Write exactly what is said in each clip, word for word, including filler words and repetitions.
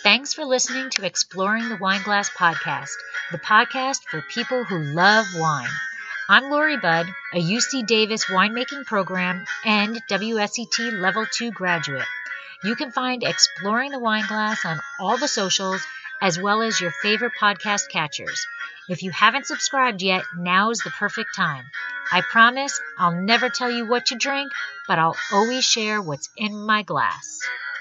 Thanks for listening to Exploring the Wine Glass podcast, the podcast for people who love wine. I'm Lori Budd, a U C Davis winemaking program and W S E T Level two graduate. You can find Exploring the Wine Glass on all the socials, as well as your favorite podcast catchers. If you haven't subscribed yet, now's the perfect time. I promise I'll never tell you what to drink, but I'll always share what's in my glass.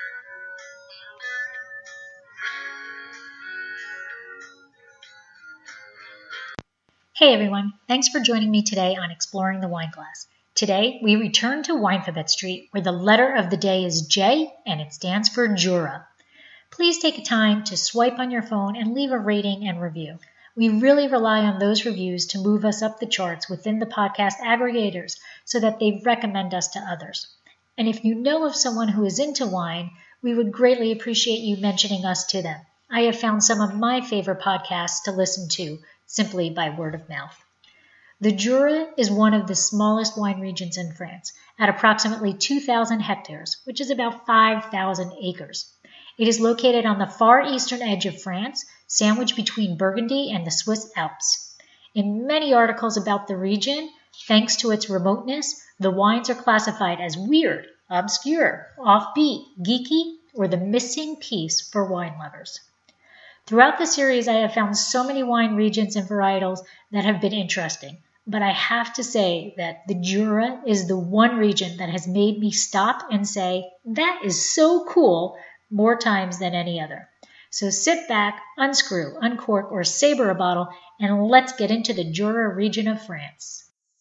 Hey everyone, thanks for joining me today on Exploring the Wine Glass. Today, we return to Weinfabet Street, where the letter of the day is J, and it stands for Jura. Please take a time to swipe on your phone and leave a rating and review. We really rely on those reviews to move us up the charts within the podcast aggregators so that they recommend us to others. And if you know of someone who is into wine, we would greatly appreciate you mentioning us to them. I have found some of my favorite podcasts to listen to simply by word of mouth. The Jura is one of the smallest wine regions in France, at approximately two thousand hectares, which is about five thousand acres. It is located on the far eastern edge of France, sandwiched between Burgundy and the Swiss Alps. In many articles about the region, thanks to its remoteness, the wines are classified as weird, obscure, offbeat, geeky, or the missing piece for wine lovers. Throughout the series, I have found so many wine regions and varietals that have been interesting, but I have to say that the Jura is the one region that has made me stop and say, that is so cool, more times than any other. So sit back, unscrew, uncork, or saber a bottle, and let's get into the Jura region of France.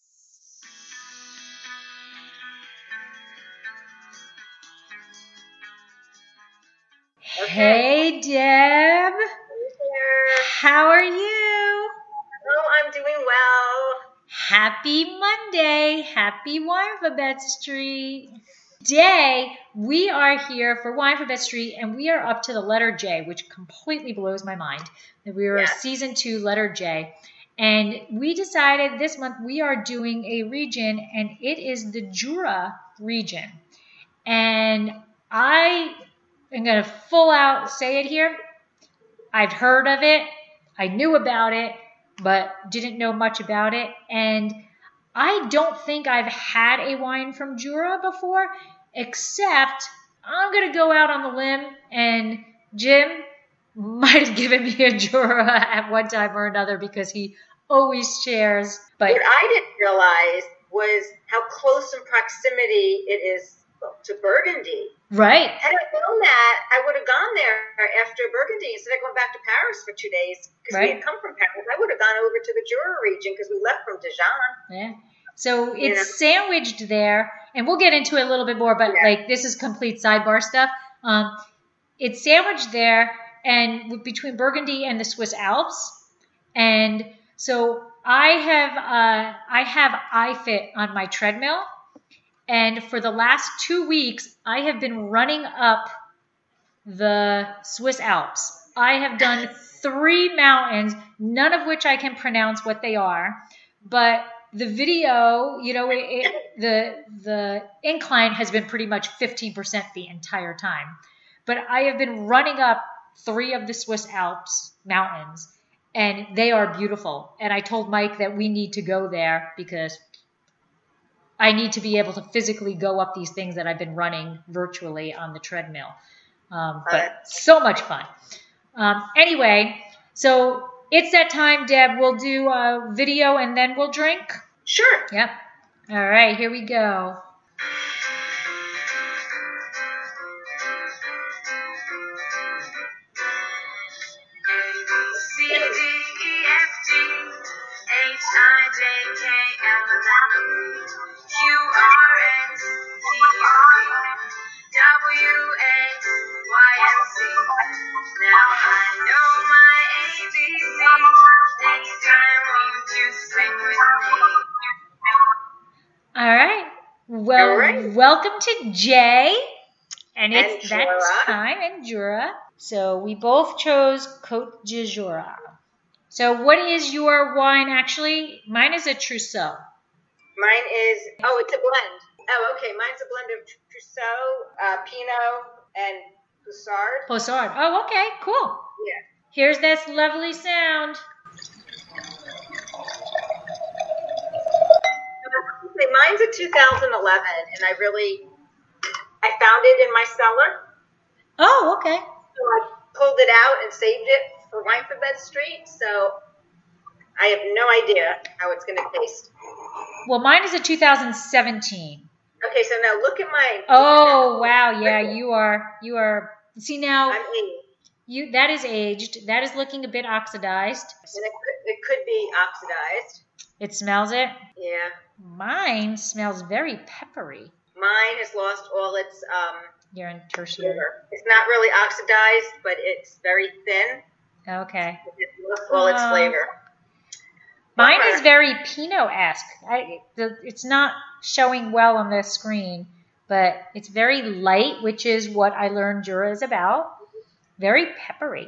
Okay. Hey, Deb. How are you? Oh, I'm doing well. Happy Monday. Happy Weinfabet Street. Today, we are here for Weinfabet Street, and we are up to the letter J, which completely blows my mind. We are Yes. season two, letter J. And we decided this month we are doing a region, and it is the Jura region. And I am going to full out say it here. I've heard of it. I knew about it, but didn't know much about it. And I don't think I've had a wine from Jura before, except I'm going to go out on the limb, and Jim might have given me a Jura at one time or another because he always shares. But What I didn't realize was how close in proximity it is to Burgundy. Right. Had I known that, I would have gone there after Burgundy instead of going back to Paris for two days because Right. we had come from Paris. I would have gone over to the Jura region because we left from Dijon. Yeah. So it's Yeah. sandwiched there, and we'll get into it a little bit more, but Yeah. like this is complete sidebar stuff. Um, it's sandwiched there and between Burgundy and the Swiss Alps. And so I have uh, I have iFit on my treadmill, and for the last two weeks, I have been running up the Swiss Alps. I have done three mountains, none of which I can pronounce what they are, but the video, you know, it, it, the the incline has been pretty much fifteen percent the entire time. But I have been running up three of the Swiss Alps mountains, and they are beautiful. And I told Mike that we need to go there because I need to be able to physically go up these things that I've been running virtually on the treadmill. Um, but so much fun. Um, anyway, so it's that time, Deb. We'll do a video and then we'll drink. Sure. Yep. All right, here we go. C D E F G H I J K L M N O P Q R S T U V W X Y and Z. Now I know my A B C. Next time won't you sing with me? All right. Well, All right. welcome to Jay. And it's And that Jura. time in Jura. So we both chose Côte de Jura. So what is your wine actually? Mine is a Trousseau. Mine is, oh, it's a blend. Oh, okay. Mine's a blend of Trousseau, uh, Pinot, and Bussard. Bussard. Oh, okay, cool. Yeah. Here's this lovely sound. Mine's a two thousand eleven, and I really, I found it in my cellar. Oh, okay. So I pulled it out and saved it for Wine for Bed Street. So I have no idea how it's going to taste. Well, mine is a two thousand seventeen. Okay, so now look at my. Oh, wow. Yeah, you are. You are. See now. I'm eighty. You that is aged. That is looking a bit oxidized. And it could, it could be oxidized. It smells it. Yeah. Mine smells very peppery. Mine has lost all its um, You're in tertiary. flavor. It's not really oxidized, but it's very thin. Okay. It's lost all its Uh, flavor. Mine Bummer. is very Pinot-esque. I, the, it's not showing well on this screen, but it's very light, which is what I learned Jura is about. Very peppery.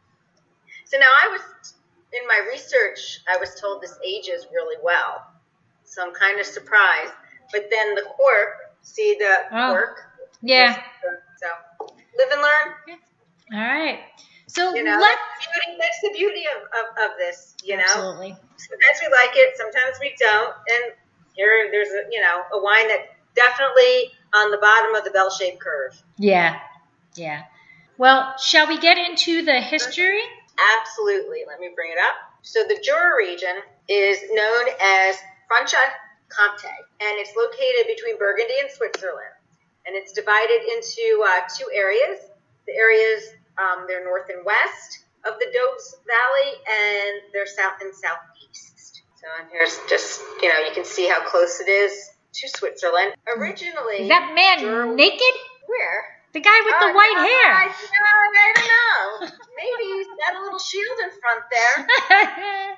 So now I was, in my research, I was told this ages really well. So I'm kind of surprised. But then the cork, see the Oh. cork? Yeah. So live and learn. All right. So You know, let that's, the beauty, that's the beauty of, of, of this, you know. absolutely. Sometimes we like it, sometimes we don't. And here there's a, you know, a wine that definitely on the bottom of the bell-shaped curve. Yeah. Yeah. Well, shall we get into the history? Absolutely. Let me bring it up. So the Jura region is known as Franche-Comté, and it's located between Burgundy and Switzerland. And it's divided into uh, two areas. The areas, um, they're north and west of the Doubs Valley, and they're south and southeast. So and here's just, you know, you can see how close it is to Switzerland. Originally, Is that man Jura- naked? Where? The guy with the Uh, white no, hair. I, no, I don't know. Maybe he's got a little shield in front there.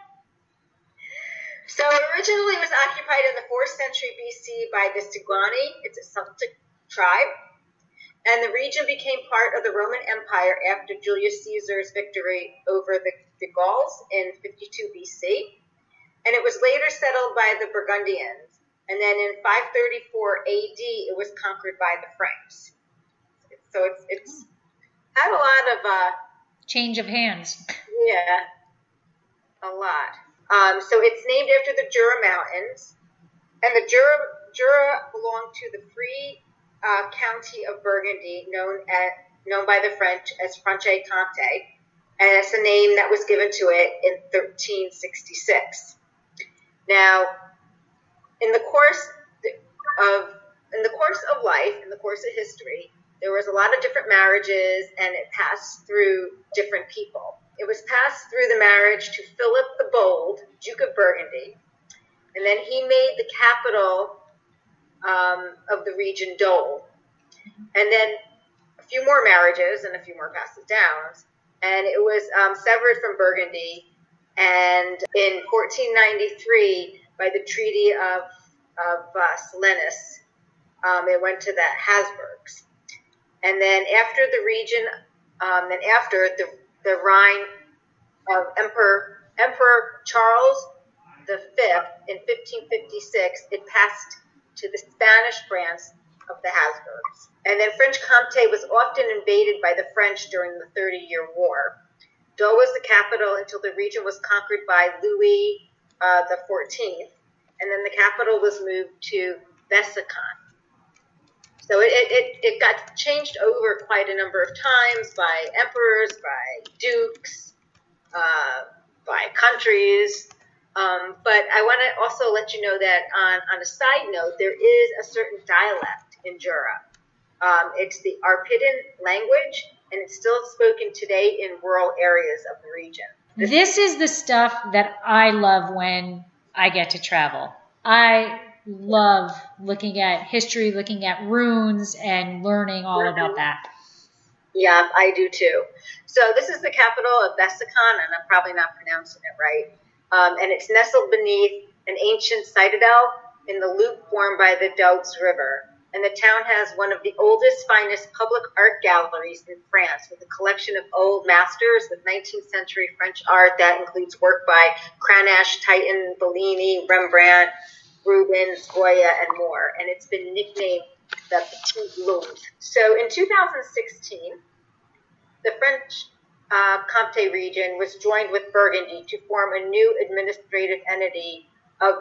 So originally it was occupied in the fourth century B C by the Seguani. It's a Celtic tribe. And the region became part of the Roman Empire after Julius Caesar's victory over the, the Gauls in fifty-two B C. And it was later settled by the Burgundians. And then in five thirty-four A D, it was conquered by the Franks. So it's, it's had a lot of, uh, Change of hands. yeah, a lot. Um, so it's named after the Jura Mountains, and the Jura Jura belonged to the Free uh, County of Burgundy, known at known by the French as Franche-Comté, and it's a name that was given to it in thirteen sixty-six. Now, in the course of in the course of life, in the course of history, there was a lot of different marriages, and it passed through different people. It was passed through the marriage to Philip the Bold, Duke of Burgundy, and then he made the capital um, of the region Dole. And then a few more marriages and a few more passes down, and it was um, severed from Burgundy. And in fourteen ninety-three, by the Treaty of, of uh, Silenis, um, it went to the Habsburgs. And then after the region, um, then after the the reign of Emperor Emperor Charles the Fifth in fifteen fifty-six, it passed to the Spanish branch of the Habsburgs. And then Franche-Comté was often invaded by the French during the Thirty-Year War. Dole was the capital until the region was conquered by Louis uh, the Fourteenth, and then the capital was moved to Besançon. So it, it, it got changed over quite a number of times by emperors, by dukes, uh, by countries. Um, but I want to also let you know that on, on a side note, there is a certain dialect in Jura. Um, it's the Arpidan language, and it's still spoken today in rural areas of the region. This, This is the stuff that I love when I get to travel. I love looking at history, looking at runes, and learning all about that. Yeah, I do too. So this is the capital of Besançon, and I'm probably not pronouncing it right. Um, and it's nestled beneath an ancient citadel in the loop formed by the Doubs River. And the town has one of the oldest, finest public art galleries in France, with a collection of old masters with nineteenth century French art that includes work by Cranach, Titan, Bellini, Rembrandt, Rubens, Goya, and more. And it's been nicknamed the Petit Louvre. So in two thousand sixteen, the French uh, Comté region was joined with Burgundy to form a new administrative entity of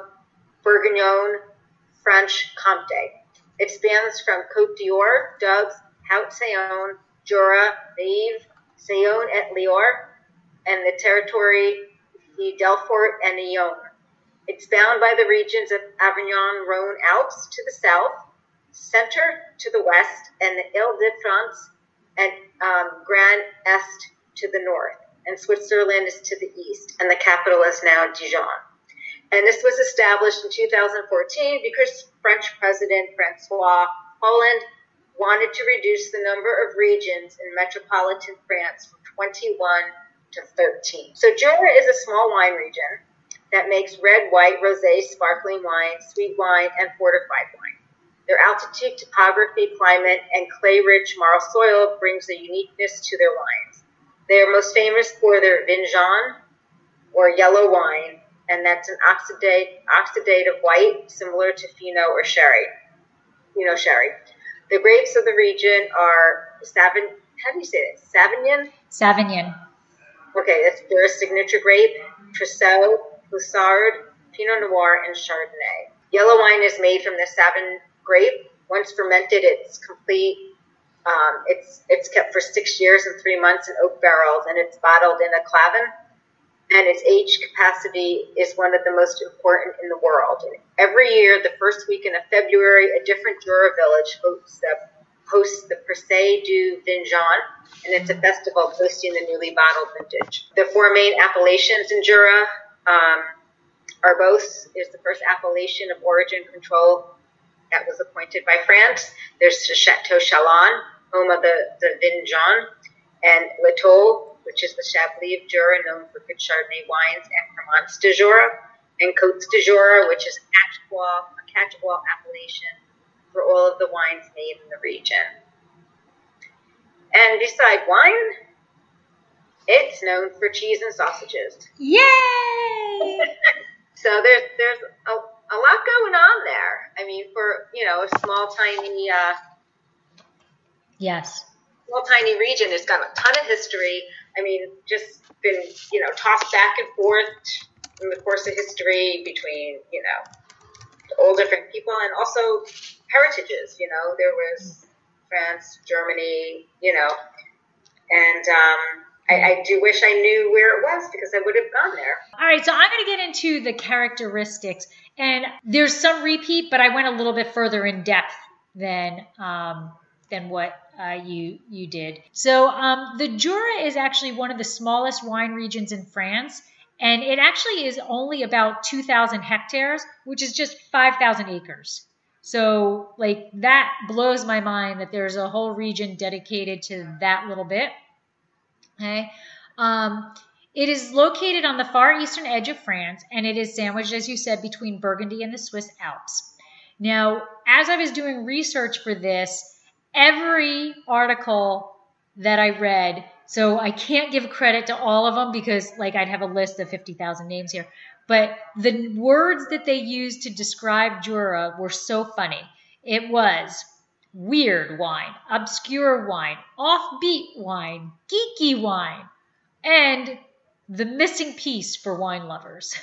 Bourguignon-Franche-Comté. It spans from Côte d'Or, Doubs, Haute-Saône, Jura, Bève, Saône et Loire, and the territory de Delfort and Yonne. It's bound by the regions of Avignon, Rhône, Alps to the south, Centre to the west, and the Ile-de-France and um, Grand Est to the north. And Switzerland is to the east, and the capital is now Dijon. And this was established in two thousand fourteen because French President Francois Hollande wanted to reduce the number of regions in metropolitan France from twenty-one to thirteen. So Jura is a small wine region that makes red, white, rosé, sparkling wine, sweet wine, and fortified wine. Their altitude, topography, climate, and clay-rich marl soil brings a uniqueness to their wines. They are most famous for their vin jaune, or yellow wine, and that's an oxidate, oxidative white, similar to Pinot or Sherry. Pinot Sherry. The grapes of the region are Savin. How do you say it? Savignon. Savignon. Okay, that's their signature grape. Trousseau, Boussard, Pinot Noir, and Chardonnay. Yellow wine is made from the Savin grape. Once fermented, it's complete. Um, it's it's kept for six years and three months in oak barrels, and it's bottled in a clavin. And its age capacity is one of the most important in the world. And every year, the first weekend of February, a different Jura village hosts the, hosts the Procès du Vin Jaune, and it's a festival hosting the newly bottled vintage. The four main appellations in Jura um, are both is the first appellation of origin control that was appointed by France. There's the Chateau Chalon, home of the, the Vin Jaune, and L'Etoile, which is the Chablis of Jura, known for good Chardonnay wines, and Cremants de Jura, and Côtes de Jura, which is a catch-all, a catch-all appellation for all of the wines made in the region. And beside wine, it's known for cheese and sausages. Yay! So there's there's a, a lot going on there. I mean, for, you know, a small, tiny, uh, yes, small, tiny region, it's got a ton of history. I mean, just been, you know, tossed back and forth in the course of history between, you know, all different people and also heritages. You know, there was France, Germany, you know, and um, I, I do wish I knew where it was because I would have gone there. All right, so I'm going to get into the characteristics, and there's some repeat, but I went a little bit further in depth than um, than what uh, you you did. So um, the Jura is actually one of the smallest wine regions in France, and it actually is only about two thousand hectares, which is just five thousand acres. So like that blows my mind that there's a whole region dedicated to that little bit. Okay. Um, it is located on the far eastern edge of France, and it is sandwiched, as you said, between Burgundy and the Swiss Alps. Now, as I was doing research for this, every article that I read, so I can't give credit to all of them because like I'd have a list of fifty thousand names here, but the words that they used to describe Jura were so funny. It was weird wine, obscure wine, offbeat wine, geeky wine, and the missing piece for wine lovers.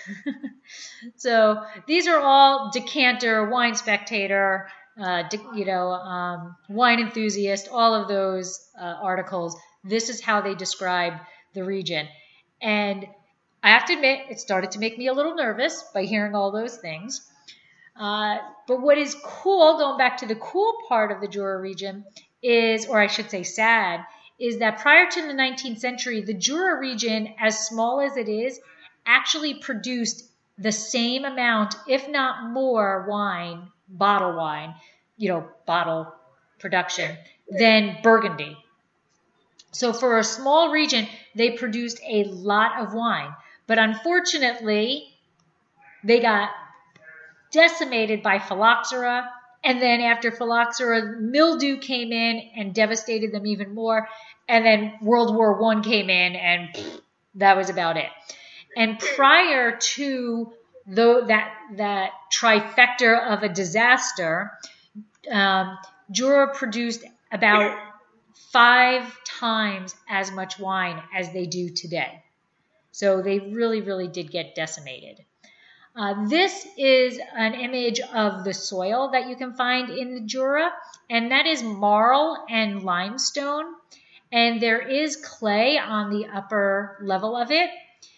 So these are all Decanter, Wine Spectator, uh, you know, um, Wine Enthusiast, all of those uh, articles. This is how they describe the region. And I have to admit, it started to make me a little nervous by hearing all those things. Uh, but what is cool, going back to the cool part of the Jura region is, or I should say sad, is that prior to the nineteenth century, the Jura region, as small as it is, actually produced the same amount, if not more, wine, bottle wine, you know, bottle production, than Burgundy. So for a small region, they produced a lot of wine. But unfortunately, they got decimated by phylloxera, and then after phylloxera, mildew came in and devastated them even more, and then World War One came in, and pff, that was about it. And prior to the, that that trifecta of a disaster, um, Jura produced about five times as much wine as they do today. So they really, really did get decimated. Uh, this is an image of the soil that you can find in the Jura, and that is marl and limestone. And there is clay on the upper level of it.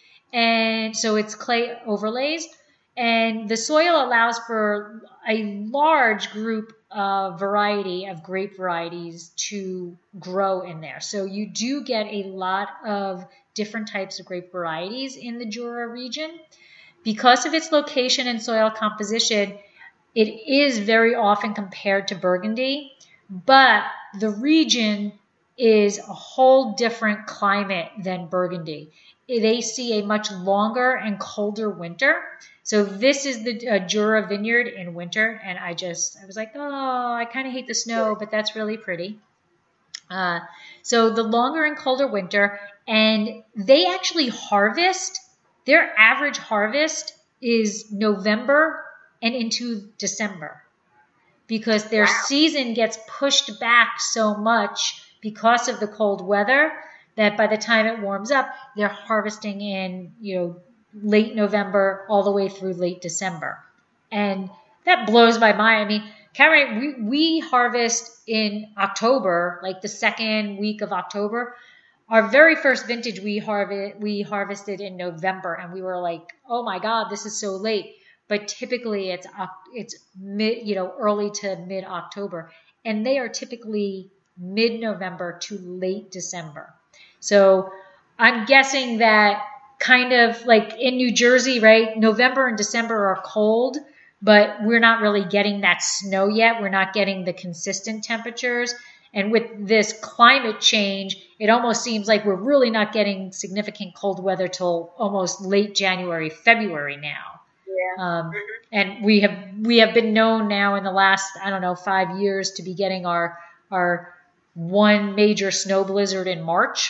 And so it's clay overlays. And the soil allows for a large group of variety of grape varieties to grow in there. So you do get a lot of different types of grape varieties in the Jura region. Because of its location and soil composition, it is very often compared to Burgundy, but the region is a whole different climate than Burgundy. They see a much longer and colder winter. So this is the uh, Jura vineyard in winter, and I just, I was like, oh, I kind of hate the snow, but that's really pretty. Uh, so the longer and colder winter, and they actually harvest, their average harvest is November and into December because their wow. season gets pushed back so much because of the cold weather that by the time it warms up, they're harvesting in, you know, late November all the way through late December. And that blows my mind. I mean, Cabernet, we, we harvest in October, like the second week of October. Our very first vintage we harvest we harvested in November, and we were like, "Oh my God, this is so late!" But typically, it's it's mid, you know, early to mid October, and they are typically mid November to late December. So I'm guessing that kind of like in New Jersey, right? November and December are cold, but we're not really getting that snow yet. We're not getting the consistent temperatures. And with this climate change, it almost seems like we're really not getting significant cold weather till almost late January, February now. Yeah. Um, and we have we have been known now in the last, I don't know, five years to be getting our our one major snow blizzard in March.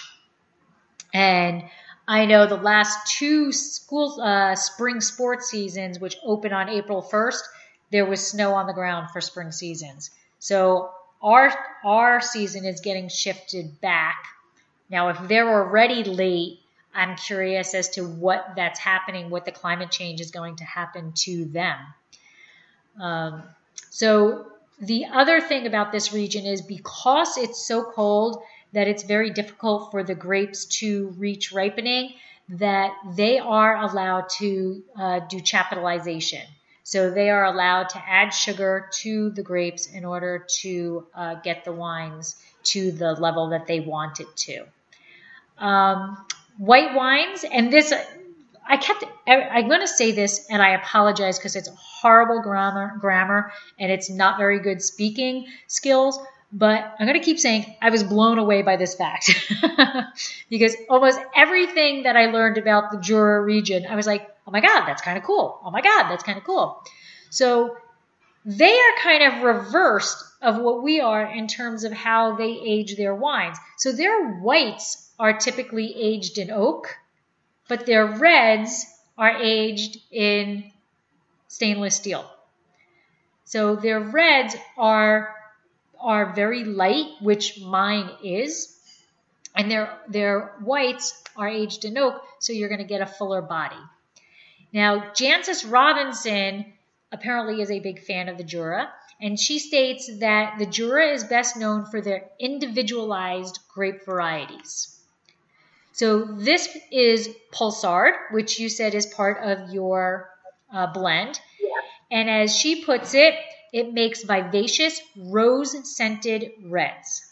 And I know the last two school uh, spring sports seasons, which open on April first, there was snow on the ground for spring seasons. So Our our season is getting shifted back. Now, if they're already late, I'm curious as to what that's happening, what the climate change is going to happen to them. Um, so the other thing about this region is because it's so cold that it's very difficult for the grapes to reach ripening, that they are allowed to uh, do chaptalization. So they are allowed to add sugar to the grapes in order to uh, get the wines to the level that they want it to. Um, white wines, and this, I kept, I'm going to say this, and I apologize because it's horrible grammar, grammar, and it's not very good speaking skills, but I'm going to keep saying I was blown away by this fact because almost everything that I learned about the Jura region, I was like, oh my God, that's kind of cool. Oh my God, that's kind of cool. So they are kind of reversed of what we are in terms of how they age their wines. So their whites are typically aged in oak, but their reds are aged in stainless steel. So their reds are are very light, which mine is, and their their whites are aged in oak, so you're going to get a fuller body. Now, Jancis Robinson apparently is a big fan of the Jura, and she states that the Jura is best known for their individualized grape varieties. So this is Pulsard, which you said is part of your uh, blend. Yeah. And as she puts it, it makes vivacious, rose-scented reds.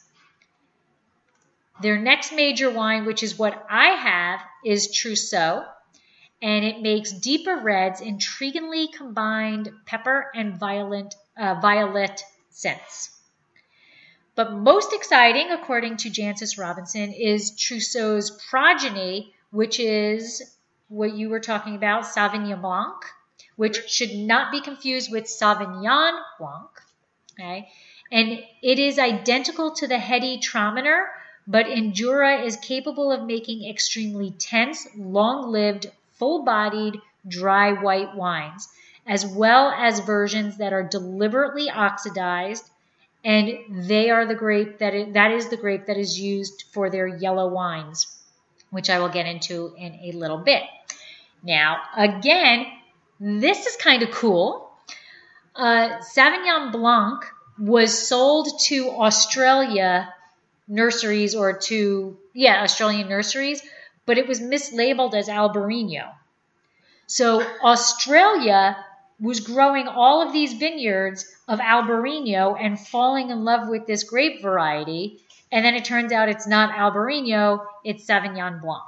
Their next major wine, which is what I have, is Trousseau, and it makes deeper reds, intriguingly combined pepper and violet, uh, violet scents. But most exciting, according to Jancis Robinson, is Trousseau's progeny, which is what you were talking about, Sauvignon Blanc, which should not be confused with Sauvignon Blanc. Okay? And it is identical to the heady Traminer, but in Jura is capable of making extremely tense, long-lived, full-bodied, dry white wines, as well as versions that are deliberately oxidized and they are the grape that is, that is the grape that is used for their yellow wines, which I will get into in a little bit. Now, again, this is kind of cool. Uh, Sauvignon Blanc was sold to Australia nurseries or to, yeah, Australian nurseries, but it was mislabeled as Albarino. So Australia was growing all of these vineyards of Albarino and falling in love with this grape variety, and then it turns out it's not Albarino, it's Sauvignon Blanc.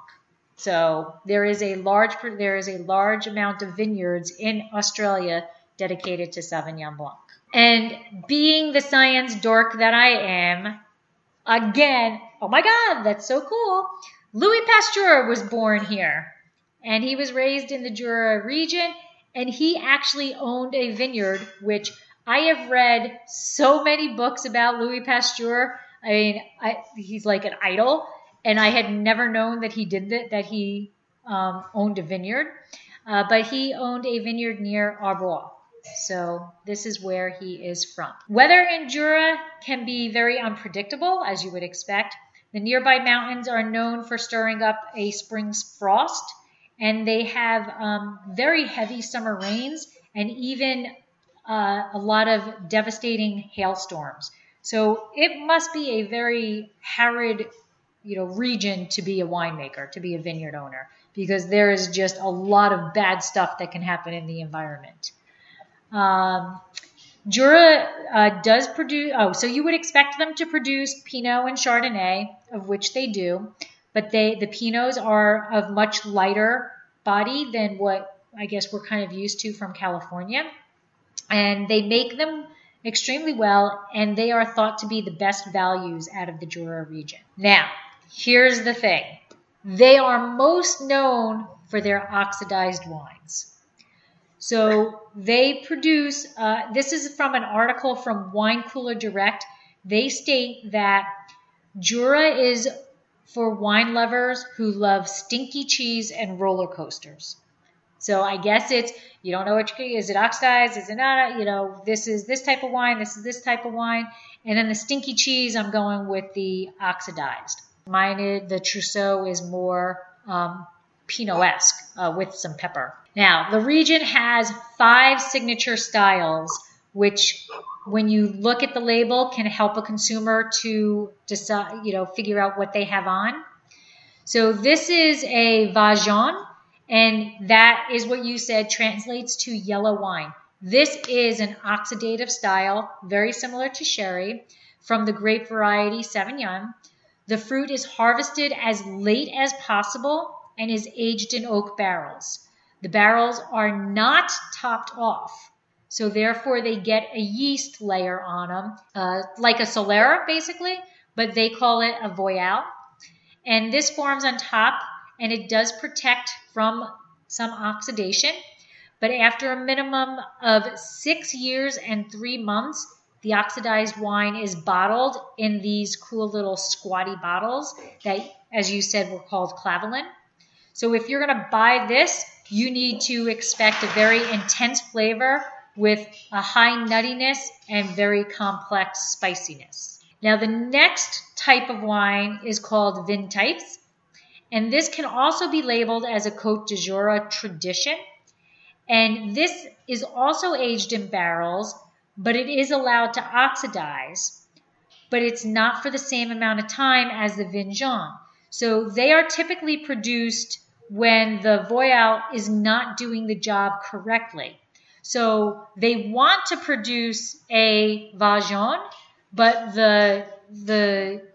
So there is a large there is a large amount of vineyards in Australia dedicated to Sauvignon Blanc. And being the science dork that I am, again, oh my God, that's so cool. Louis Pasteur was born here, and he was raised in the Jura region, and he actually owned a vineyard, which I have read so many books about Louis Pasteur. I mean, I, he's like an idol, and I had never known that he did that, that he um, owned a vineyard, uh, but he owned a vineyard near Arbois. So this is where he is from. Weather in Jura can be very unpredictable, as you would expect. The nearby mountains are known for stirring up a spring's frost, and they have um, very heavy summer rains and even uh, a lot of devastating hailstorms. So it must be a very arid, you know, region to be a winemaker, to be a vineyard owner, because there is just a lot of bad stuff that can happen in the environment. Um, Jura uh, does produce, oh, so you would expect them to produce Pinot and Chardonnay, of which they do, but they the Pinots are of much lighter body than what I guess we're kind of used to from California. And they make them extremely well, and they are thought to be the best values out of the Jura region. Now, here's the thing. They are most known for their oxidized wines. So they produce, uh, this is from an article from Wine Cooler Direct. They state that Jura is for wine lovers who love stinky cheese and roller coasters. So I guess it's, you don't know which, is it oxidized, is it not, you know, this is this type of wine, this is this type of wine. And then the stinky cheese, I'm going with the oxidized. Mine, the Trousseau, is more um, Pinot-esque uh, with some pepper. Now, the region has five signature styles, which when you look at the label can help a consumer to decide, you know, figure out what they have on. So this is a Vin Jaune, and that is what you said translates to yellow wine. This is an oxidative style, very similar to sherry, from the grape variety Sauvignon. The fruit is harvested as late as possible and is aged in oak barrels. The barrels are not topped off, so therefore they get a yeast layer on them, uh, like a Solera basically, but they call it a Voyal. And this forms on top, and it does protect from some oxidation, but after a minimum of six years and three months, the oxidized wine is bottled in these cool little squatty bottles that, as you said, were called Clavelin. So if you're going to buy this, you need to expect a very intense flavor with a high nuttiness and very complex spiciness. Now, the next type of wine is called Vin Types, and this can also be labeled as a Côte de Jura tradition. And this is also aged in barrels, but it is allowed to oxidize, but it's not for the same amount of time as the Vin Jaune. So they are typically produced when the Voyal is not doing the job correctly. So they want to produce a Vin Jaune, but the the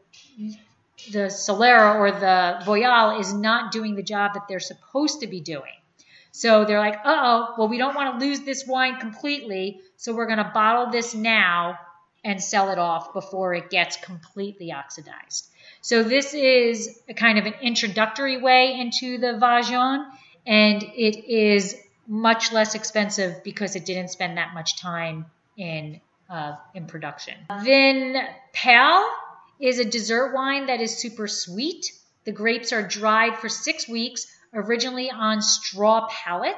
the Solera or the Voyal is not doing the job that they're supposed to be doing. So they're like, uh-oh, well, we don't want to lose this wine completely, so we're going to bottle this now and sell it off before it gets completely oxidized. So this is a kind of an introductory way into the Vin Jaune, and it is much less expensive because it didn't spend that much time in uh, in production. Vin Pale is a dessert wine that is super sweet. The grapes are dried for six weeks, originally on straw pallets,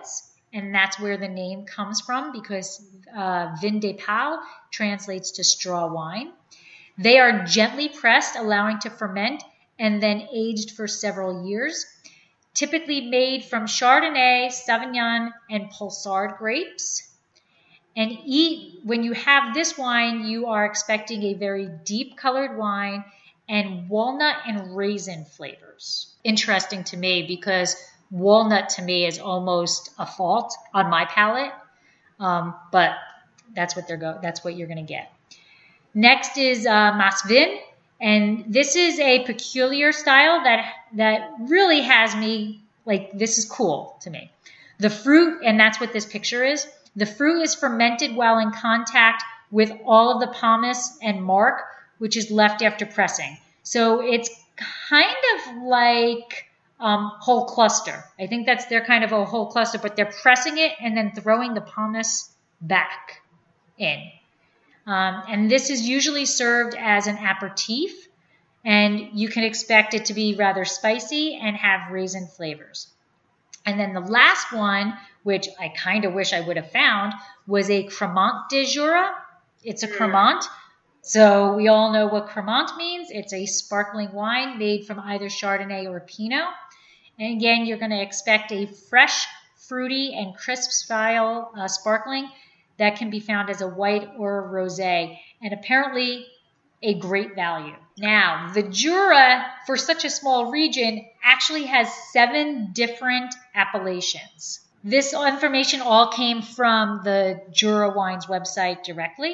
and that's where the name comes from because uh, vin de pal translates to straw wine. They are gently pressed, allowing to ferment, and then aged for several years. Typically made from Chardonnay, Sauvignon, and Pulsard grapes. And eat, when you have this wine, you are expecting a very deep colored wine and walnut and raisin flavors. Interesting to me because walnut to me is almost a fault on my palate, um, but that's what they're go. That's what you're going to get. Next is uh, Mas Vin, and this is a peculiar style that that really has me like this is cool to me. The fruit, and that's what this picture is. The fruit is fermented while in contact with all of the pomace and marc, which is left after pressing. So it's kind of like um, whole cluster. I think that's their kind of a whole cluster, but they're pressing it and then throwing the pomace back in. Um, and this is usually served as an aperitif, and you can expect it to be rather spicy and have raisin flavors. And then the last one, which I kind of wish I would have found, was a Cremant de Jura. It's a Cremant. So we all know what Cremant means. It's a sparkling wine made from either Chardonnay or Pinot. And again, you're going to expect a fresh, fruity, and crisp style uh, sparkling that can be found as a white or a rosé, and apparently a great value. Now, the Jura, for such a small region, actually has seven different appellations. This information all came from the Jura Wines website directly.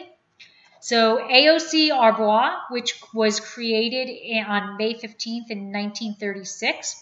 So A O C Arbois, which was created on May fifteenth in nineteen thirty-six,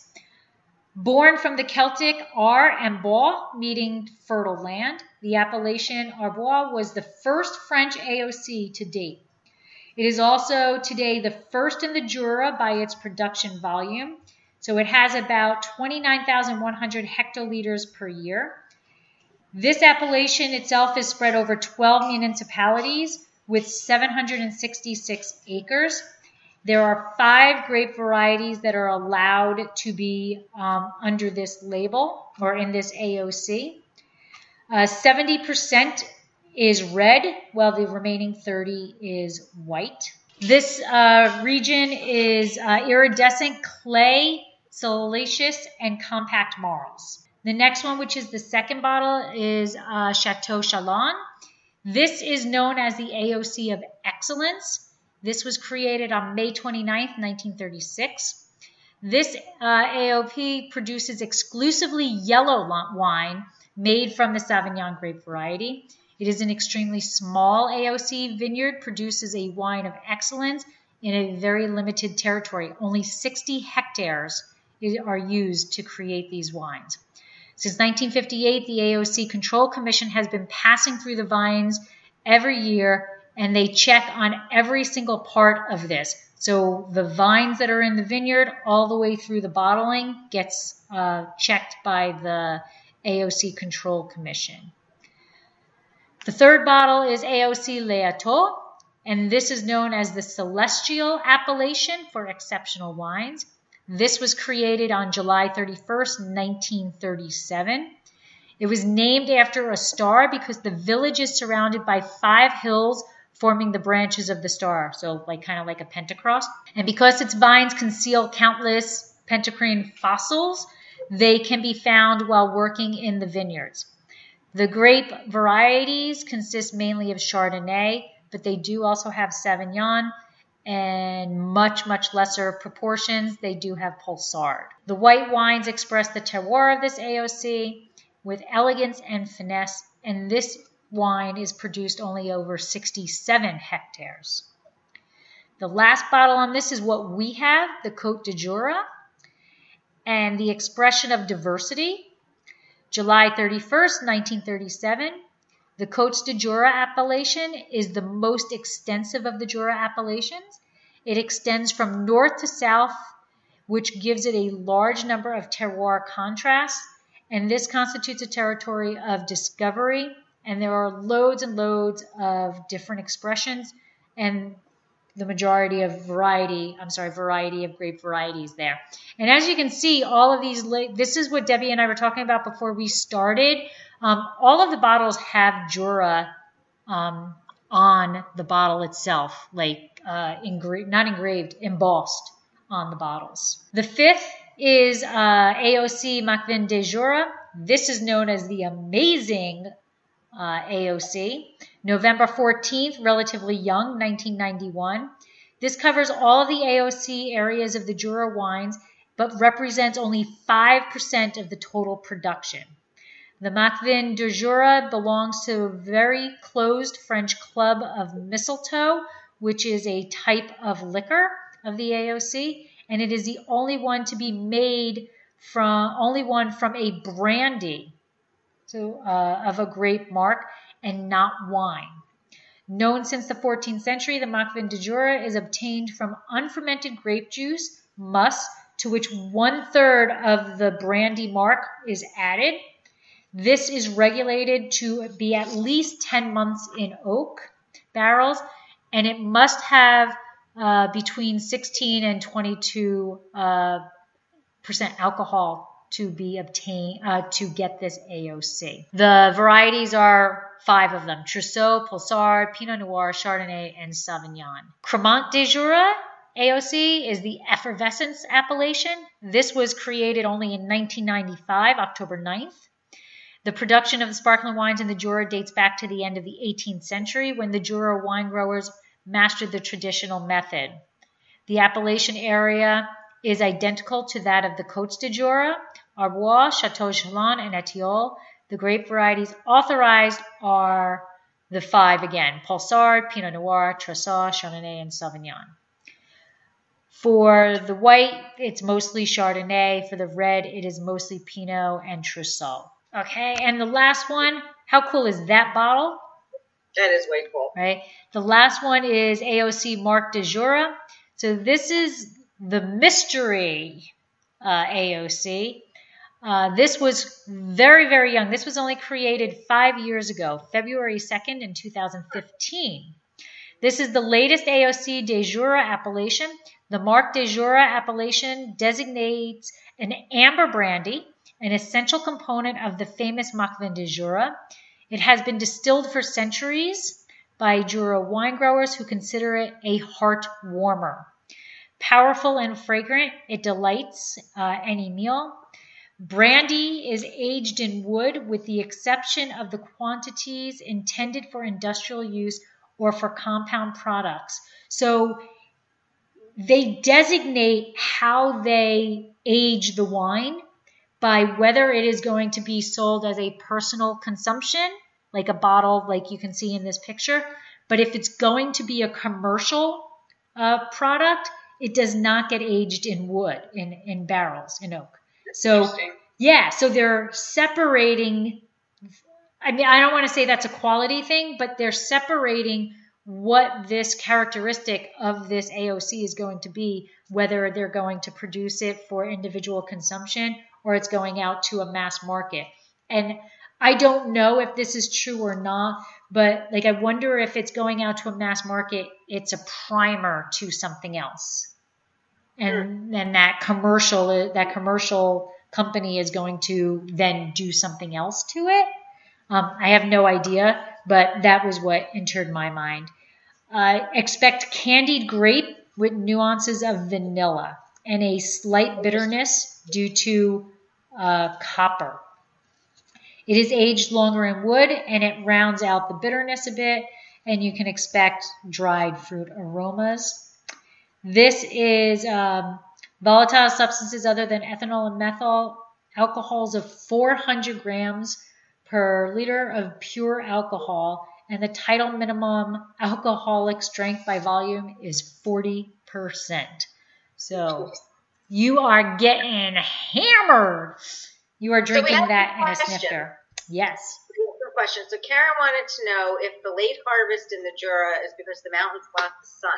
born from the Celtic Ar and Bois, meaning fertile land. The appellation Arbois was the first French A O C to date. It is also today the first in the Jura by its production volume. So it has about twenty-nine thousand one hundred hectoliters per year. This appellation itself is spread over twelve municipalities with seven hundred sixty-six acres. There are five grape varieties that are allowed to be um, under this label or in this A O C. Uh, seventy percent is red, while the remaining thirty is white. This uh, region is uh, iridescent clay, siliceous, and compact marls. The next one, which is the second bottle, is uh, Chateau Chalon. This is known as the A O C of Excellence. This was created on May twenty-ninth, nineteen thirty-six. This uh, A O P produces exclusively yellow wine made from the Sauvignon grape variety. It is an extremely small A O C vineyard, produces a wine of excellence in a very limited territory. Only sixty hectares are used to create these wines. Since nineteen fifty-eight, the A O C Control Commission has been passing through the vines every year, and they check on every single part of this. So the vines that are in the vineyard all the way through the bottling gets uh, checked by the A O C Control Commission. The third bottle is A O C L'Atout, and this is known as the Celestial appellation for exceptional wines. This was created on July thirty-first, nineteen thirty-seven. It was named after a star because the village is surrounded by five hills forming the branches of the star, so like kind of like a pentacross. And because its vines conceal countless Pentecrine fossils, they can be found while working in the vineyards. The grape varieties consist mainly of Chardonnay, but they do also have Sauvignon, and much, much lesser proportions, they do have Pulsard. The white wines express the terroir of this A O C with elegance and finesse, and this wine is produced only over sixty-seven hectares. The last bottle on this is what we have, the Côte de Jura, and the expression of diversity. July thirty-first, nineteen thirty-seven. The Côte de Jura appellation is the most extensive of the Jura appellations. It extends from north to south, which gives it a large number of terroir contrasts, and this constitutes a territory of discovery, and there are loads and loads of different expressions, and the majority of variety, I'm sorry, variety of grape varieties there. And as you can see, all of these, this is what Debbie and I were talking about before we started. Um, all of the bottles have Jura um, on the bottle itself, like uh, engra- not engraved, embossed on the bottles. The fifth is uh, A O C Macvin de Jura. This is known as the Amazing uh, A O C. November fourteenth, relatively young, nineteen ninety-one. This covers all of the A O C areas of the Jura wines, but represents only five percent of the total production. The Macvin de Jura belongs to a very closed French club of mistletoe, which is a type of liquor of the A O C, and it is the only one to be made from, only one from a brandy, so uh, of a grape mark, and not wine. Known since the fourteenth century, the Macvin de Jura is obtained from unfermented grape juice, must, to which one-third of the brandy mark is added. This is regulated to be at least ten months in oak barrels, and it must have uh, between sixteen and twenty-two uh, percent alcohol to be obtained uh, to get this A O C. The varieties are five of them: Trousseau, Pulsar, Pinot Noir, Chardonnay, and Sauvignon. Cremant de Jura A O C is the effervescence appellation. This was created only in nineteen ninety-five, October ninth. The production of the sparkling wines in the Jura dates back to the end of the eighteenth century, when the Jura wine growers mastered the traditional method. The appellation area is identical to that of the Côtes de Jura, Arbois, Château Chalon, and Etiole. The grape varieties authorized are the five again: Pulsar, Pinot Noir, Trousseau, Chardonnay, and Sauvignon. For the white, it's mostly Chardonnay. For the red, it is mostly Pinot and Trousseau. Okay, and the last one, how cool is that bottle? That is way cool. Right. The last one is A O C Marc de Jura. So this is the mystery uh, A O C. Uh, this was very, very young. This was only created five years ago, February second in two thousand fifteen. This is the latest A O C de Jura appellation. The Marc de Jura appellation designates an amber brandy, an essential component of the famous Macvin de Jura. It has been distilled for centuries by Jura wine growers who consider it a heart warmer. Powerful and fragrant, it delights uh, any meal. Brandy is aged in wood with the exception of the quantities intended for industrial use or for compound products. So they designate how they age the wine by whether it is going to be sold as a personal consumption, like a bottle like you can see in this picture. But if it's going to be a commercial uh, product, it does not get aged in wood, in, in barrels, in oak. So, yeah, so they're separating, I mean, I don't want to say that's a quality thing, but they're separating what this characteristic of this A O C is going to be, whether they're going to produce it for individual consumption or it's going out to a mass market. And I don't know if this is true or not, but like I wonder if it's going out to a mass market, it's a primer to something else. And then that commercial, that commercial company is going to then do something else to it. Um, I have no idea, but that was what entered my mind. Uh, expect candied grape with nuances of vanilla and a slight bitterness due to uh, copper. It is aged longer in wood and it rounds out the bitterness a bit, and you can expect dried fruit aromas. This is um, volatile substances other than ethanol and methyl, alcohols of four hundred grams per liter of pure alcohol, and the title minimum alcoholic strength by volume is forty percent. So you are getting hammered. You are drinking so that in a snifter. Yes. Question. So Karen wanted to know if the late harvest in the Jura is because the mountains block the sun.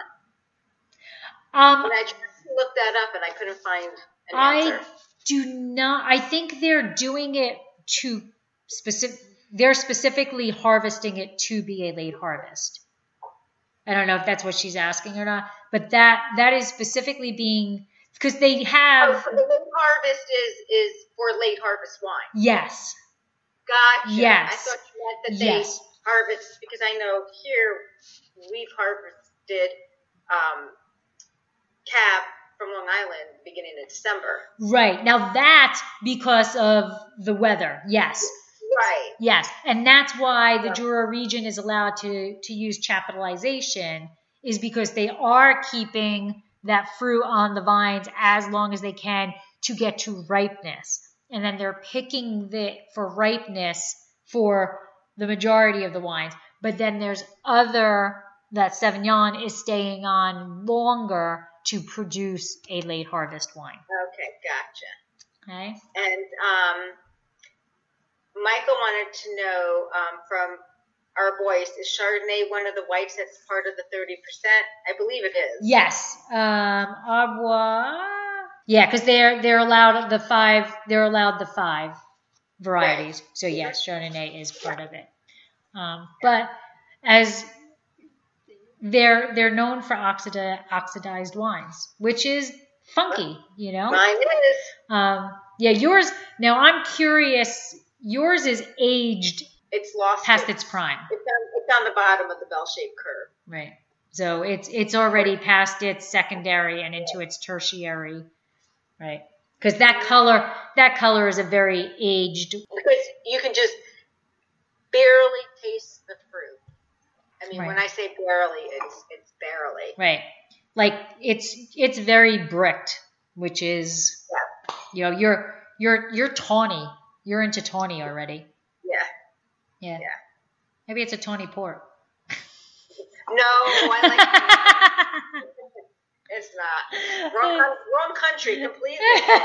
Um, and I tried to look that up and I couldn't find an I answer. do not. I think they're doing it to specific. They're specifically harvesting it to be a late harvest. I don't know if that's what she's asking or not, but that that is specifically being because they have. Oh, so the late harvest is is for late harvest wine. Yes. Gotcha. Yes. I thought you meant that Yes. they harvest, because I know here we've harvested um, cab from Long Island beginning of December. Right. Now that's because of the weather. Yes. Right. Yes. And that's why the Jura region is allowed to, to use chapitalization, is because they are keeping that fruit on the vines as long as they can to get to ripeness. And then they're picking it for ripeness for the majority of the wines. But then there's other, that Sauvignon is staying on longer to produce a late harvest wine. Okay, gotcha. Okay. And um, Michael wanted to know um, from our voice, is Chardonnay one of the whites that's part of the thirty percent? I believe it is. Yes. Um, Arbois. Yeah, because they're they're allowed the five. They're allowed the five varieties. Right. So yes, Chardonnay is part of it. Um, but as they're they're known for oxida, oxidized wines, which is funky, you know. Mine is. Um, yeah, yours. Now I'm curious. Yours is aged. It's lost past its, its prime. It's on, it's on the bottom of the bell-shaped curve. Right. So it's it's already past its secondary and into its tertiary. Right. Because that color that color is a very aged. Because you can just barely taste the fruit. I mean, right. when I say barely, it's it's barely. Right. Like it's it's very bricked, which is yeah. you know, you're you're you're tawny. You're into tawny already. Yeah. Yeah. Yeah. Maybe it's a tawny port. No, I like it. It's not. Wrong, wrong country completely.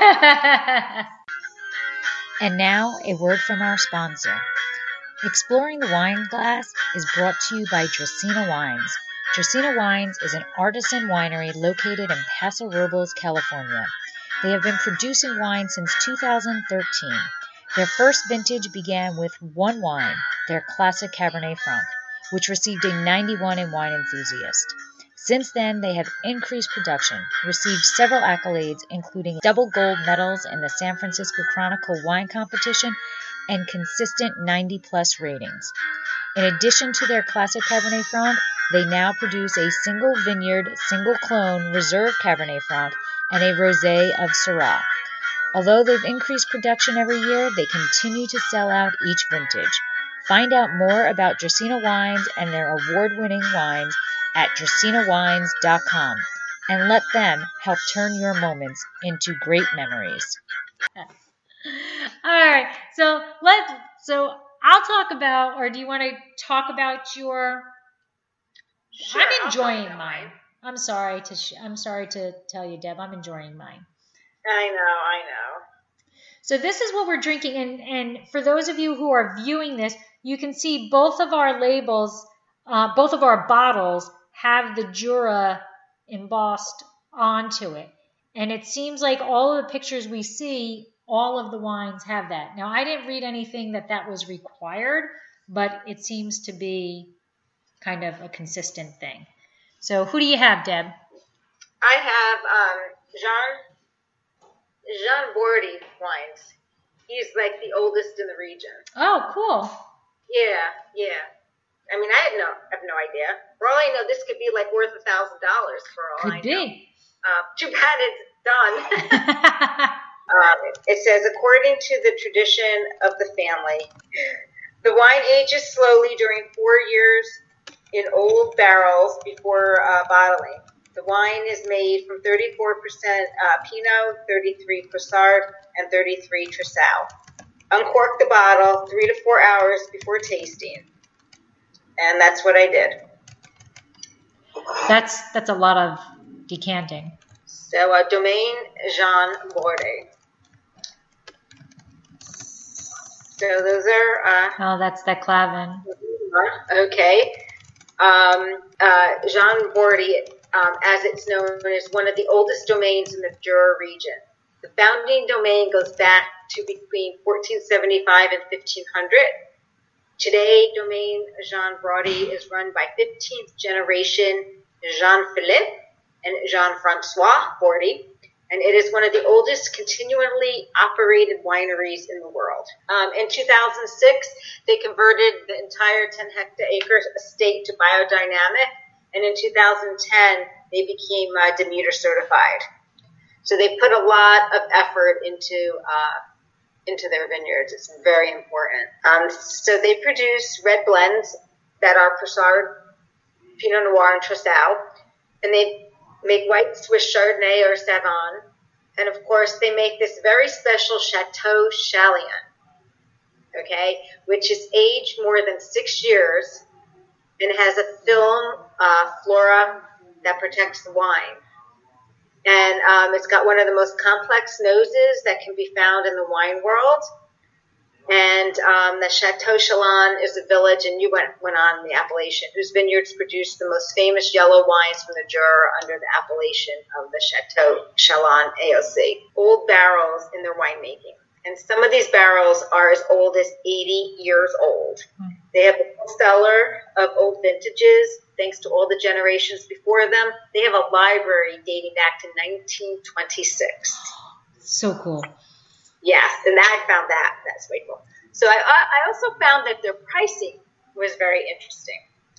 And now, a word from our sponsor. Exploring the Wine Glass is brought to you by Dracaena Wines. Dracaena Wines is an artisan winery located in Paso Robles, California. They have been producing wine since two thousand thirteen. Their first vintage began with one wine, their classic Cabernet Franc, which received a ninety-one in Wine Enthusiast. Since then, they have increased production, received several accolades, including double gold medals in the San Francisco Chronicle Wine Competition, and consistent ninety-plus ratings. In addition to their classic Cabernet Franc, they now produce a single vineyard, single clone Reserve Cabernet Franc and a Rosé of Syrah. Although they've increased production every year, they continue to sell out each vintage. Find out more about Dracaena Wines and their award-winning wines at dracaena wines dot com and let them help turn your moments into great memories. All right, so let's. So I'll talk about, or do you want to talk about your? Sure, I'm enjoying mine. mine. I'm sorry to. Sh- I'm sorry to tell you, Deb. I'm enjoying mine. I know, I know. So this is what we're drinking, and, and for those of you who are viewing this, you can see both of our labels, uh, both of our bottles have the Jura embossed onto it. And it seems like all of the pictures we see, all of the wines have that. Now, I didn't read anything that that was required, but it seems to be kind of a consistent thing. So who do you have, Deb? I have um, Jean Jean Bordy wines. He's like the oldest in the region. Oh, cool. Yeah, yeah. I mean, I had no, I have no idea. For all I know, this could be like worth a thousand dollars. For all could I be. know. Uh, too bad it's done. um, it says, according to the tradition of the family, the wine ages slowly during four years in old barrels before uh, bottling. The wine is made from thirty-four percent uh, Pinot, thirty-three Froissart, and thirty-three Trisau. Uncork the bottle three to four hours before tasting. And that's what I did. That's that's a lot of decanting. So, uh, Domaine Jean Bordy. So those are... Uh, oh, that's that Clavin. Okay. Um, uh, Jean Bordy, um, as it's known, is one of the oldest domains in the Jura region. The founding domain goes back to between fourteen seventy-five and fifteen hundred. Today, Domaine Jean Bordy is run by fifteenth generation Jean-Philippe and Jean-Francois Bordy, and it is one of the oldest continually operated wineries in the world. Um, in two thousand six, they converted the entire ten hectare estate to biodynamic, and in two thousand ten, they became uh, Demeter certified. So they put a lot of effort into uh, into their vineyards. It's very important. Um, so they produce red blends that are Poussard, Pinot Noir, and Trousseau, and they make white Swiss Chardonnay or Savon, and of course they make this very special Chateau Chalian, okay, which is aged more than six years and has a film uh, flora that protects the wine. And um, it's got one of the most complex noses that can be found in the wine world. And um, the Chateau Chalian is a village, and you went, went on the appellation, whose vineyards produce the most famous yellow wines from the Jura under the appellation of the Chateau Chalian A O C. Old barrels in their winemaking. And some of these barrels are as old as eighty years old. Mm. They have a cellar of old vintages, thanks to all the generations before them. They have a library dating back to nineteen twenty-six. So cool. Yes, and I found that. That's way cool. So I, I also found that their pricing was very interesting.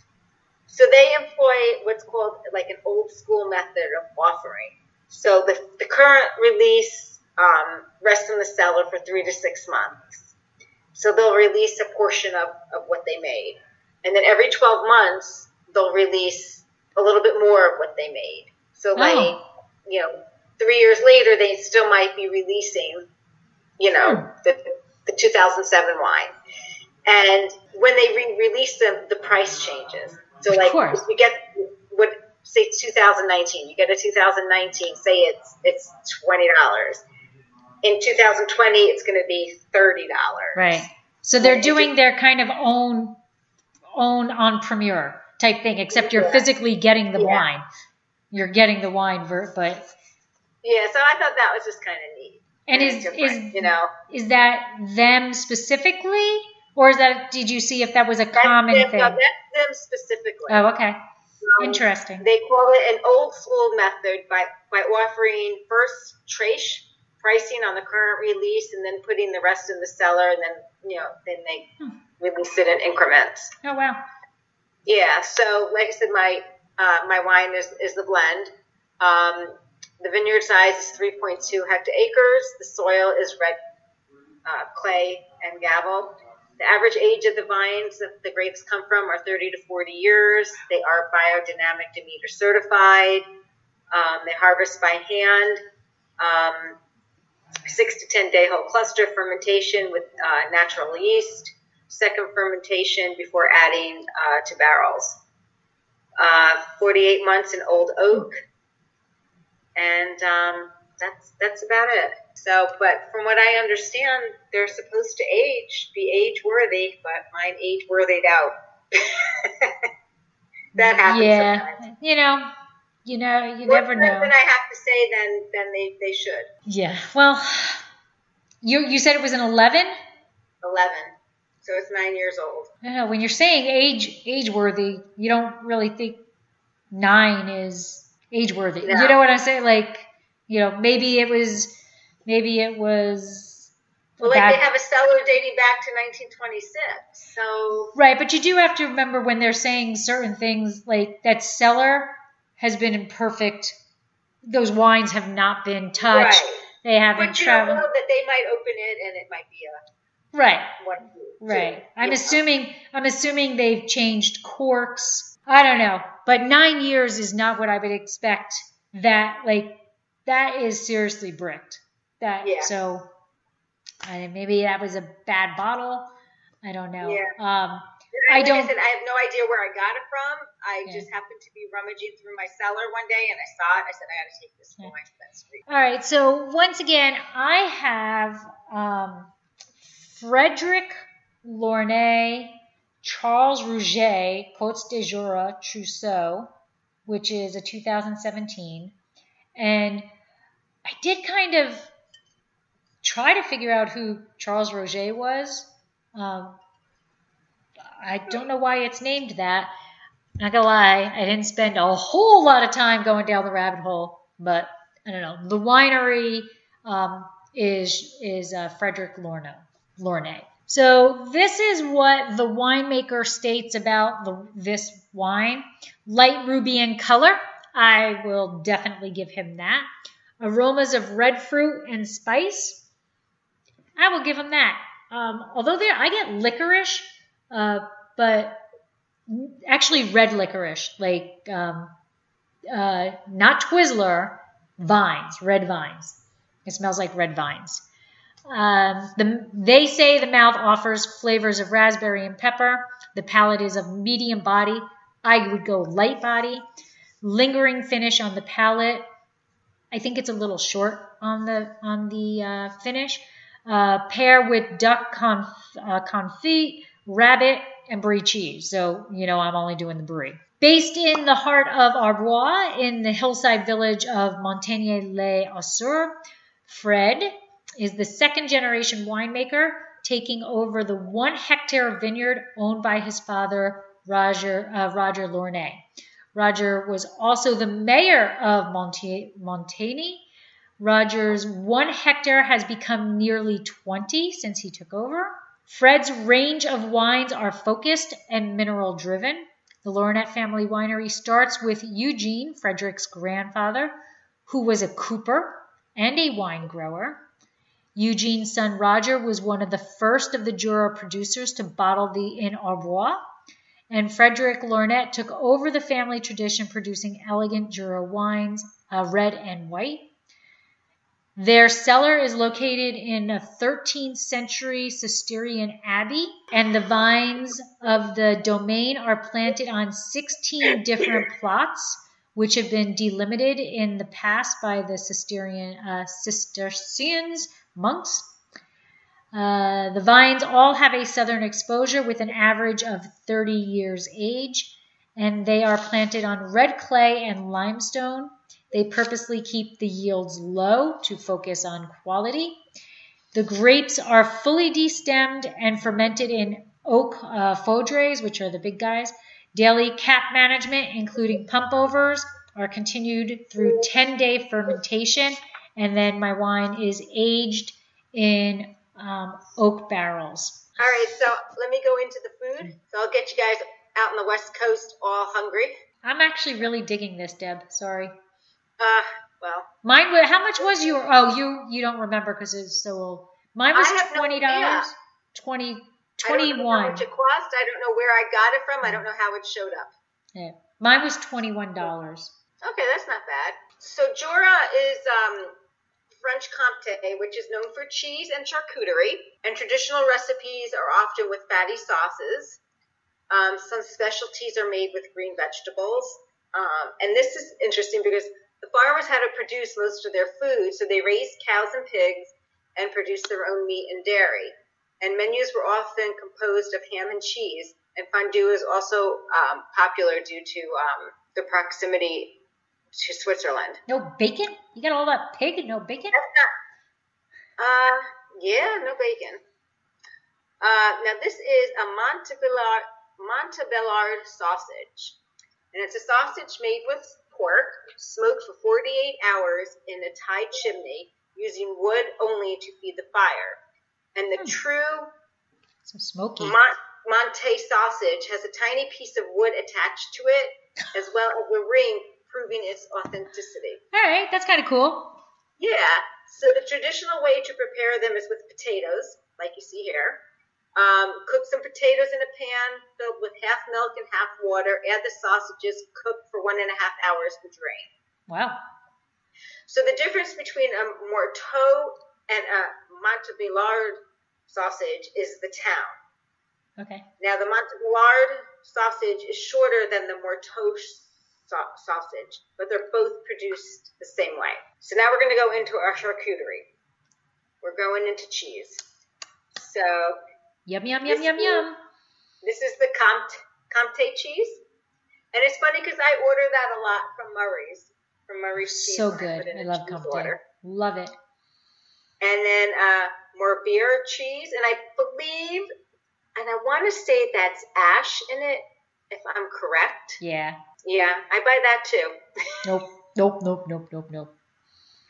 So they employ what's called like an old school method of offering. So the, the current release um, rests in the cellar for three to six months. So they'll release a portion of, of what they made. And then every twelve months, they'll release a little bit more of what they made. So like, oh. you know, three years later, they still might be releasing, you know, hmm. the, the two thousand seven wine. And when they re-release them, the price changes. So, like, if you get, what, say it's two thousand nineteen, you get a two thousand nineteen, say it's it's twenty dollars. In two thousand twenty, it's going to be thirty dollars. Right. So they're and doing their kind of own, own on Premier type thing, except you're yeah. physically getting the yeah. wine. You're getting the wine, but... Yeah, so I thought that was just kind of neat. And is is you know is that them specifically, or is that, did you see if that was a that's common them, thing? No, that's them specifically. Oh, okay, um, interesting. They call it an old school method by by offering first trace pricing on the current release, and then putting the rest in the cellar, and then you know then they hmm. release it in increments. Oh wow. Yeah. So like I said, my uh, my wine is is the blend. Um, The vineyard size is three point two hectares. The soil is red uh, clay and gravel. The average age of the vines that the grapes come from are thirty to forty years. They are biodynamic Demeter certified. Um, they harvest by hand. Um, six to ten day whole cluster fermentation with uh, natural yeast. Second fermentation before adding uh, to barrels. Uh, forty-eight months in old oak. And um, that's that's about it. So, but from what I understand, they're supposed to age, be age worthy, but mine age worthied out. That happens yeah. sometimes. You know, you know, you More never know. Than I have to say, then then they, they should. Yeah. Well, you you said it was an eleven? Eleven. So it's nine years old. I don't know. When you're saying age age worthy, you don't really think nine is age worthy. No. You know what I'm saying? Like, you know, maybe it was, maybe it was. Well, like bad. They have a cellar dating back to nineteen twenty-six. So. Right, but you do have to remember when they're saying certain things, like that cellar has been in perfect. Those wines have not been touched. Right. They haven't but you traveled. Don't know that they might open it and it might be a. Right. One, right. Two, I'm know. assuming. I'm assuming they've changed corks. I don't know, but nine years is not what I would expect. That like that is seriously bricked. That yeah. so, I, maybe that was a bad bottle. I don't know. Yeah. Um, I, I don't. I, said, I have no idea where I got it from. I yeah. just happened to be rummaging through my cellar one day, and I saw it. I said, I got to take this yeah. wine to that street. All right. So once again, I have um, Frederic Lornay. Charles Rouget, Côtes de Jura Trousseau, which is a two thousand seventeen. And I did kind of try to figure out who Charles Rouget was. Um, I don't know why it's named that. Not gonna lie, I didn't spend a whole lot of time going down the rabbit hole, but I don't know. The winery um, is is uh, Frederick Lorno, Lornay. So this is what the winemaker states about the, this wine. Light ruby in color. I will definitely give him that. Aromas of red fruit and spice. I will give him that. Um, although there, I get licorice, uh, but actually red licorice, like um, uh, not Twizzler, vines, red vines. It smells like red vines. Um, the, they say the mouth offers flavors of raspberry and pepper. The palate is of medium body. I would go light body. Lingering finish on the palate. I think it's a little short on the on the uh, finish. Uh, pair with duck conf, uh, confit, rabbit, and brie cheese. So, you know, I'm only doing the brie. Based in the heart of Arbois, in the hillside village of Montagne-les-Aussures, Fred is the second generation winemaker, taking over the one hectare vineyard owned by his father, Roger, uh, Roger Lornay. Roger was also the mayor of Monti- Montagne. Roger's one hectare has become nearly twenty since he took over. Fred's range of wines are focused and mineral driven. The Laurenat family winery starts with Eugene, Frederick's grandfather, who was a cooper and a wine grower. Eugene's son Roger was one of the first of the Jura producers to bottle the in Arbois, and Frederick Lornat took over the family tradition, producing elegant Jura wines, uh, red and white. Their cellar is located in a thirteenth century Cistercian abbey, and the vines of the domain are planted on sixteen different plots, which have been delimited in the past by the Cistercian, uh, Cistercians monks. Uh, the vines all have a southern exposure with an average of thirty years age, and they are planted on red clay and limestone. They purposely keep the yields low to focus on quality. The grapes are fully destemmed and fermented in oak uh, foudres, which are the big guys. Daily cap management, including pump overs, are continued through ten-day fermentation, and then my wine is aged in um, oak barrels. All right, so let me go into the food. So I'll get you guys out on the West Coast all hungry. I'm actually really digging this, Deb. Sorry. Uh, well. Mine, wa- how much was your, oh, you you don't remember because it's so old. Mine was I have no twenty dollars. idea. twenty, I don't know twenty-one. how much it cost. I don't know where I got it from. I don't know how it showed up. Yeah. Mine was twenty-one dollars. Okay, that's not bad. So Jura is um, French Comté, which is known for cheese and charcuterie, and traditional recipes are often with fatty sauces. Um, some specialties are made with green vegetables. Um, and this is interesting because the farmers had to produce most of their food, so they raised cows and pigs and produced their own meat and dairy. And menus were often composed of ham and cheese, and fondue is also um, popular due to um, the proximity to Switzerland. No bacon? You got all that pig and no bacon? That's not, uh, yeah, no bacon. Uh, now this is a Montebellard, Montebellard sausage. And it's a sausage made with pork, smoked for forty-eight hours in a tied chimney, using wood only to feed the fire. And the hmm. true so smoky. Mont- Monte sausage has a tiny piece of wood attached to it, as well as a ring proving its authenticity. All right, that's kind of cool. Yeah. So the traditional way to prepare them is with potatoes, like you see here. Um, cook some potatoes in a pan filled with half milk and half water. Add the sausages, cook for one and a half hours, and drain. Wow. So the difference between a Morteau and a Montebellard sausage is the town. Okay. Now the Montebellard sausage is shorter than the Morteau sa- sausage, but they're both produced the same way. So now we're going to go into our charcuterie. We're going into cheese. So... Yum, yum, yum, yum, yum. This is the Comte, Comte cheese. And it's funny because I order that a lot from Murray's. From Murray's cheese. So good. I love Comte. Order. Love it. And then uh, Morbier cheese. And I believe, and I want to say that's ash in it, if I'm correct. Yeah. Yeah, I buy that too. Nope, nope, nope, nope, nope, nope.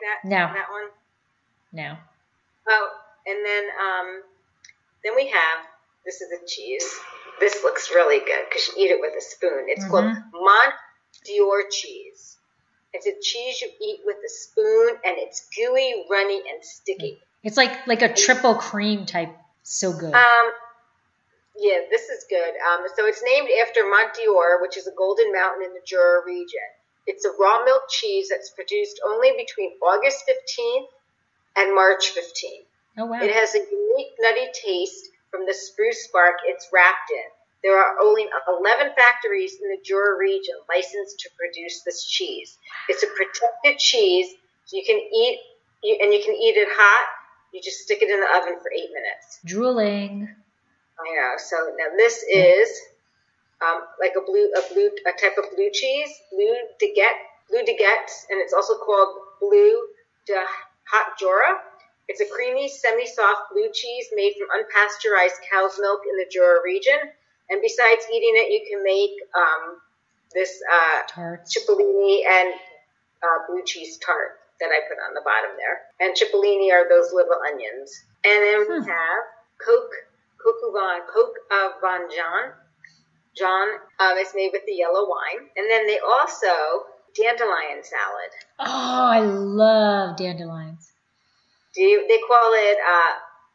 that? No. That one? No. Oh, and then um, then we have, this is a cheese. This looks really good because you eat it with a spoon. It's Mm-hmm. called Mont Dior cheese. It's a cheese you eat with a spoon, and it's gooey, runny, and sticky. It's like like a triple cream type. So good. Um, yeah, this is good. Um, so it's named after Mont Dior, which is a golden mountain in the Jura region. It's a raw milk cheese that's produced only between August fifteenth and March fifteenth. Oh, wow. It has a unique nutty taste from the spruce bark it's wrapped in. There are only eleven factories in the Jura region licensed to produce this cheese. It's a protected cheese, so you can eat, you, and you can eat it hot. You just stick it in the oven for eight minutes. Drooling. I know. So now this is um, like a blue, a blue, a type of blue cheese, blue de Guet, blue de Guet, and it's also called blue de Haute Jura. It's a creamy, semi-soft blue cheese made from unpasteurized cow's milk in the Jura region. And besides eating it, you can make um, this uh, Tarts. cipollini and uh, blue cheese tart that I put on the bottom there. And cipollini are those little onions. And then we Hmm. have Coke, Coq au vin, Coq au vin jaune. John, um, it's made with the yellow wine. And then they also, dandelion salad. Oh, I love dandelions. Do you, they call it uh,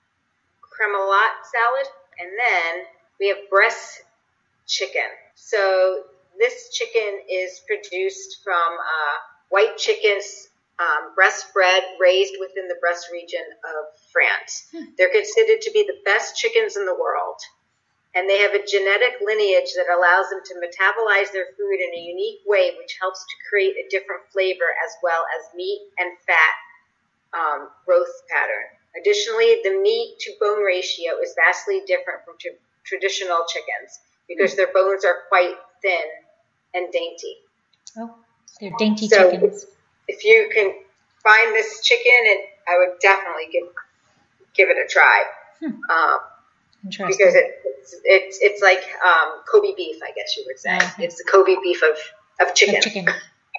cremelotte salad. And then we have breast chicken. So this chicken is produced from uh, white chickens, um, breast bred, raised within the Bresse region of France. They're considered to be the best chickens in the world. And they have a genetic lineage that allows them to metabolize their food in a unique way, which helps to create a different flavor as well as meat and fat um, growth pattern. Additionally, the meat to bone ratio is vastly different from t- traditional chickens because their bones are quite thin and dainty. Oh, they're dainty So chickens. if you can find this chicken, and I would definitely give give it a try. Hmm. Um, Interesting. because it, it's, it's it's like um, Kobe beef, I guess you would say. Uh-huh. It's the Kobe beef of, of chicken. Of chicken.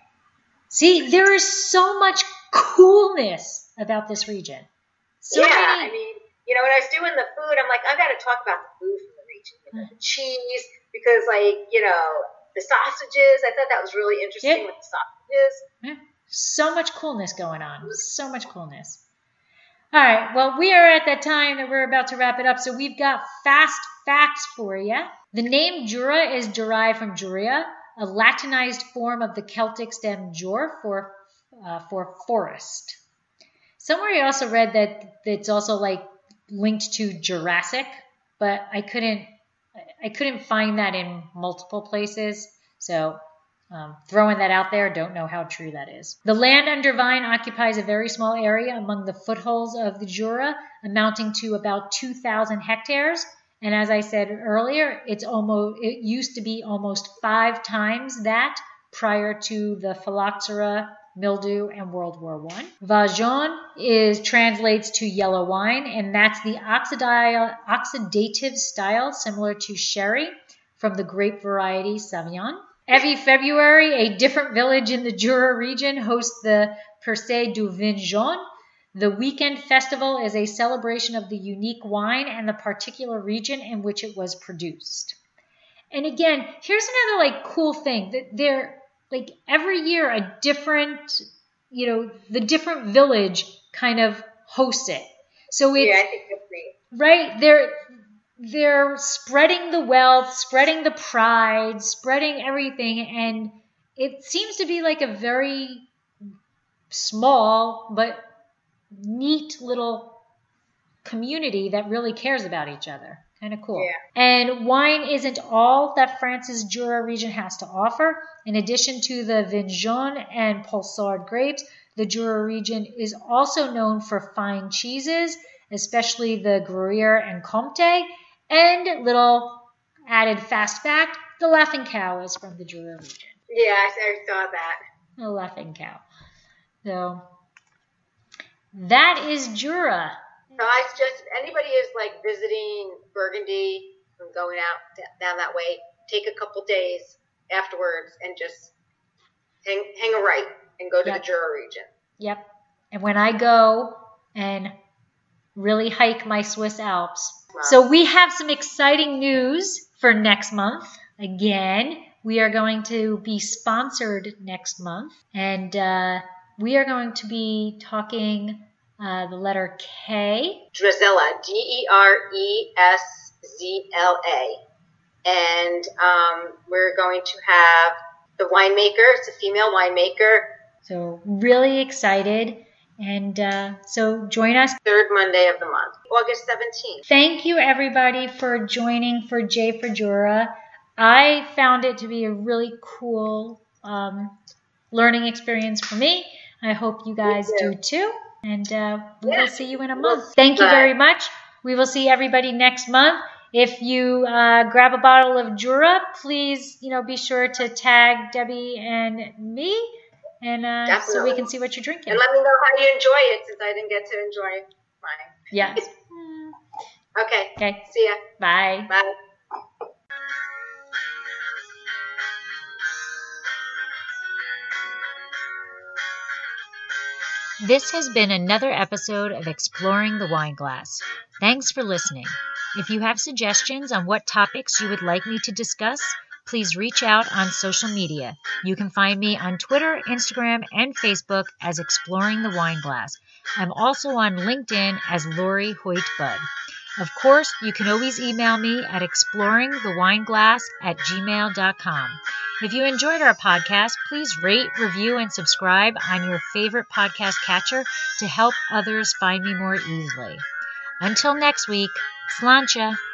See, there is so much coolness about this region. So yeah, many. I mean, you know, when I was doing the food, I'm like, I got to talk about the food from the region. You know, the cheese, because, like, you know, the sausages. I thought that was really interesting Yeah. with the sausages. Yeah. So much coolness going on. So much coolness. All right. Well, we are at that time that we're about to wrap it up. So we've got fast facts for you. The name Jura is derived from Jurea, a Latinized form of the Celtic stem jur for uh, for forest. Somewhere I also read that it's also like linked to Jurassic, but I couldn't I couldn't find that in multiple places. So um, throwing that out there, don't know how true that is. The land under Vine occupies a very small area among the footholds of the Jura, amounting to about two thousand hectares. And as I said earlier, it's almost it used to be almost five times that prior to the phylloxera, mildew, and World War One. Vin jaune is translates to yellow wine, and that's the oxidi- oxidative style similar to sherry from the grape variety Sauvignon. Every February, a different village in the Jura region hosts the Percée du Vin jaune. The weekend festival is a celebration of the unique wine and the particular region in which it was produced. And again, here's another like cool thing that they're like every year a different, you know, the different village kind of hosts it. So it's Yeah, I think that's neat. right. They're they're spreading the wealth, spreading the pride, spreading everything, and it seems to be like a very small but neat little community that really cares about each other. Kind of cool. Yeah. And wine isn't all that France's Jura region has to offer. In addition to the Vin jaune and Poulsard grapes, the Jura region is also known for fine cheeses, especially the Gruyere and Comté. And little added fast fact, the Laughing Cow is from the Jura region. Yeah, I, I saw that. The Laughing Cow. So that is Jura. So I suggest if anybody is like visiting Burgundy and going out d- down that way, take a couple days afterwards and just hang hang a right and go to Yep. the Jura region. Yep. and when I go and really hike my Swiss Alps. So we have some exciting news for next month. Again, we are going to be sponsored next month, and uh, we are going to be talking uh, the letter K. Dresella, D E R E S Z L A. And um, we're going to have the winemaker. It's a female winemaker. So really excited. And uh, so join us. Third Monday of the month, August seventeenth. Thank you, everybody, for joining for J for Jura. I found it to be a really cool um, learning experience for me. I hope you guys do too. And uh, we yeah. will see you in a month. Thank you very much. We will see everybody next month. If you uh, grab a bottle of Jura, please, you know, be sure to tag Debbie and me. And uh, so we can see what you're drinking. And let me know how you enjoy it, since I didn't get to enjoy mine. Yes. Okay. Okay. See ya. Bye. Bye. This has been another episode of Exploring the Wine Glass. Thanks for listening. If you have suggestions on what topics you would like me to discuss, please reach out on social media. You can find me on Twitter, Instagram, and Facebook as Exploring the Wine Glass. I'm also on LinkedIn as Lori Hoyt Budd. Of course, you can always email me at exploringthewineglass at gmail dot com. If you enjoyed our podcast, please rate, review, and subscribe on your favorite podcast catcher to help others find me more easily. Until next week, Sláinte!